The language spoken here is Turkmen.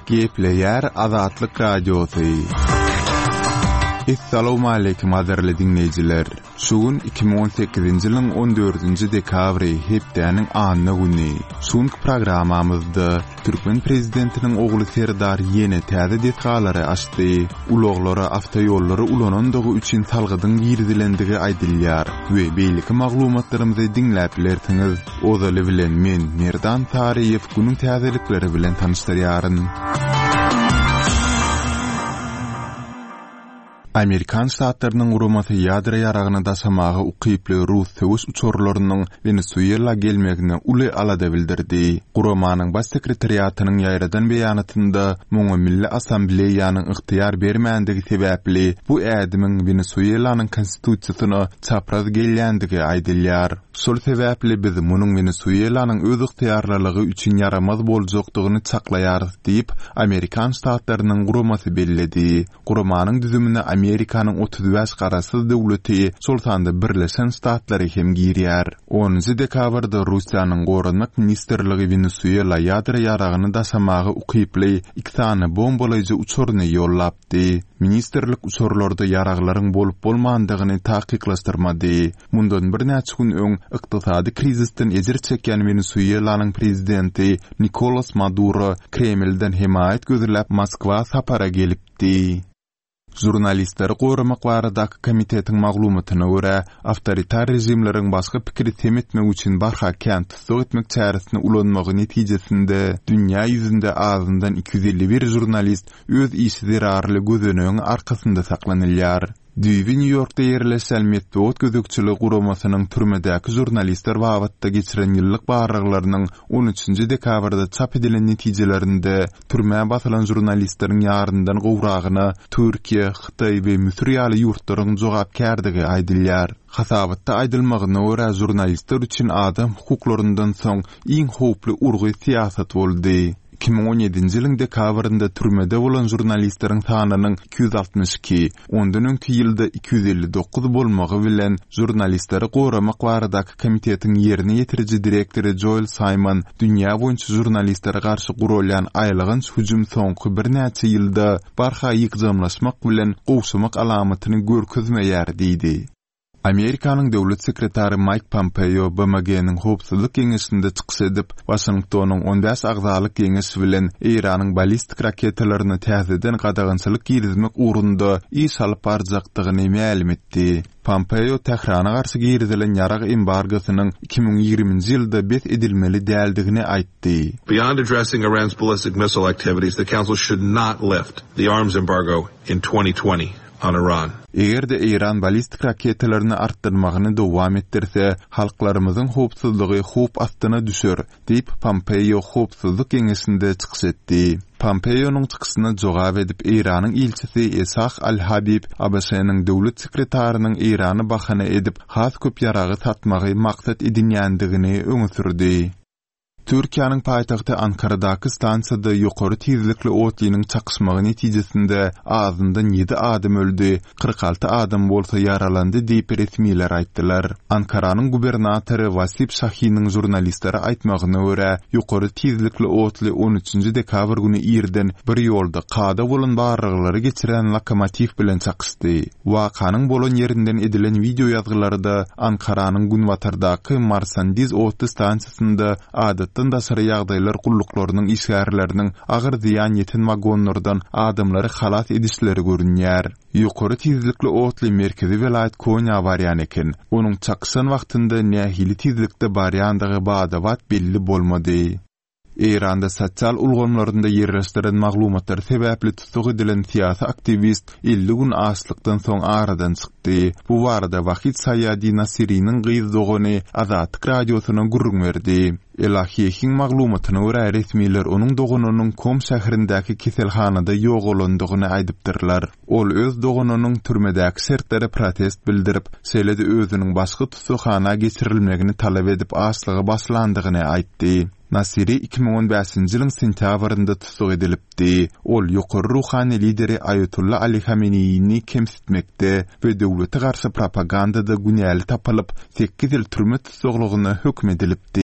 Gepleyer Azatlyk Radiosu. Assalamu alaykum azarly dinleyijiler. Şugun 2018-nji ýylyň 14-nji dekabry hepdeniň anyny güni. Şuňky programamyzda Türkmen prezidentiniň ogly Serdar ýene täze detgalary açdy. Ulaglara awtoýollary ulanandygy üçin salgydyň girdilendigi aýdylýar we beýleki maglumatlarymyzy dinläp bilersiňiz. Ozaly bilen men Merdan Tariýew günüň täzelikleri bilen tanışdyrýaryn. Amerikan Ştatlarynyň gurumasy ýadra ýaragyny dasamagy ukyply Rus söwüş uçurlarynyň Venezuela gelmegine uly alada bildirdi. Guramanyň baş sekretariatynyň ýaýradan beýanatynda Moňa Milli Assambleýanyň ygtyýar bermänligi sebäpli bu ädimiň Venezuelanyň konstitusiýasyna çapraz gelýändigi aýdylýar. Şol sebäpli biz munyň Venezuelanyň öz ygtyýarlygy üçin yaramaz boljakdygyny çaklaýarys diýip Amerikan Ştatlarynyň guramasy belledi. Guramanyň düzümine Amerikanyň 35 garasyz döwleti sultanda Birleşen Ştatlary hem girýär. 10 dekabrda Russiýanyň Gorunmak Ministrligi Venezuela ýadra ýaragyny dasamagy ukyply 2 tane bombalaýjy uçuryny ýollapdy. Ministrlik uçurlarda ýaraglaryň bolup bolmandygyny taýyklaşdyrmady. Mundan bir näçe gün öň ykdysady krizisden ejir çeken Venezuelanyň prezidenti Nicolas Maduro Kremlden himayet gözläp Moskwa sapara gelipdi. Jurnalistleri goramak baradaky komitetiň maglumatyna görä, awtoritar rejimleriň başga pikiri temetmek üçin barha kent soýutmak çäresine ulanmagy netijesinde dünýä ýüzünde azyndan 251 jurnalist öz işleri arly gözönüň arkasynda saklanylýar. New York'ta yerleşen Medvedev gözükçülük guramasynyň türmedäki jurnalistler wagtda geçiren ýyllyk barraklarynyň 13-nji dekabrda çap edilen netijelerinde türme basylan jurnalistleriň ýaryndan gowragyna Türkiýe, Hytaý we Misir ýaly ýurtlaryň jogapkärligi aýdylýar. Hasabatda aýdylmagyna görä jurnalistler üçin adam hukuklaryndan soň iň howply urgy siýasat boldy. 2017-nji ýylyň dekabrynda türmede bolan jurnalistleriň sanynyň 262, ondan öňki ýylda 259 bolmagy bilen jurnalistleri goramak baradaky komitetiň ýerine ýetiriji direktori Joel Simon dünýä boýunça jurnalistlere garşy gurulýan aýlygynç hüjüm soňky bir näçe ýylda barha ýygyjamlaşmak bilen gowşamak alamatyny görkezmeýär diýdi. Amerikanyň döwlet sekretary Mike Pompeo BMG'niň howpsuzlyk geňeşinde çykyş edip, Washingtonyň 15 agzalyk geňeşi bilen Iranyň ballistik raketalaryny täzeden gadagynçylyk girizmek urunda iş alyp barjakdygyny ma'lum etdi. Pompeo Tehrana garşy girizilen ýarag embargosynyň 2020-nji ýylda bet edilmeli däldigini aýtdy. Beyond addressing Iran's ballistic missile activities, the Council should not lift the arms embargo in 2020. on Iran. Eger de Iran ballistik raketalaryny artdyrmagyny dowam etdirse, halklarymyzyň howpsuzlygy howp astyna düşer, diýip Pompeo howpsuzlyk geňeşinde çykyş etdi. Pompeo'nun çykyşyna jogap edip Iranyň ilçisi Esaq Al-Habib ABS-nyň döwlet sekretarynyň Irany bahana edip has köp ýaragy satmagy maksat edinýändigini öňe sürdi. Türkiýanyň paýtagty Ankaradaky stansiýada ýokary tezlikli otlynyň çakışmagy netijesinde azyndan 7 adam öldü, 46 adam bolsa yaralandy diýip resmiler aýtdylar. Ankaranyň gubernatory Vasip Şahynyň jurnalistlere aýtmagyna görä, ýokary tezlikli otly 13-nji dekabr güni ýerden bir ýolda qada bolan barraglary geçiren lokomotiv bilen çakışdy. Wakanyň bolan ýerinden edilen video ýazgylarynda Ankaranyň Günwatardaky Marsandiz otly stansiýasynda daşary ýagdaýlar gullyklarynyň işgärleriniň agyr ziýan ýeten wagonlardan adamlary halat edişleri görünýär. Ýokary tezlikli otly merkezi welayat Konya barýan eken. Onuň çakışan wagtynda nähili tezlikde barýandygy badabat belli bolmady. Iranda sosial ulgamlarynda ýerleşdiren maglumatlar sebäpli tutuk edilen siýasy aktivist 50 gün açlykdan soň aradan çykdy. Bu barada Wahid Sayyadi Nasiriň gyzdygyny Azatlyk radiosyna gurrun berdi. Elahiýeň maglumatyna görä resmiler onuň dogunynyň Kom şäherindäki keselhanada ýogalandygyny aýdypdyrlar. Ol öz dogunynyň türmedäki şertlere protest bildirip, selede özüniň başga tutukhana geçirilmegini talap edip açlygy başlandygyny aýtdy. Nasiri 2015-nji ýylyň sentýabrynda tutuk edilipdi. Ol ýokary ruhany lideri Ayatullah Ali Khamenei'ni kemsitmekde we döwlete garşy propagandada günäli tapylyp 8 ýyl türme tutuklygyna hökm edilipdi.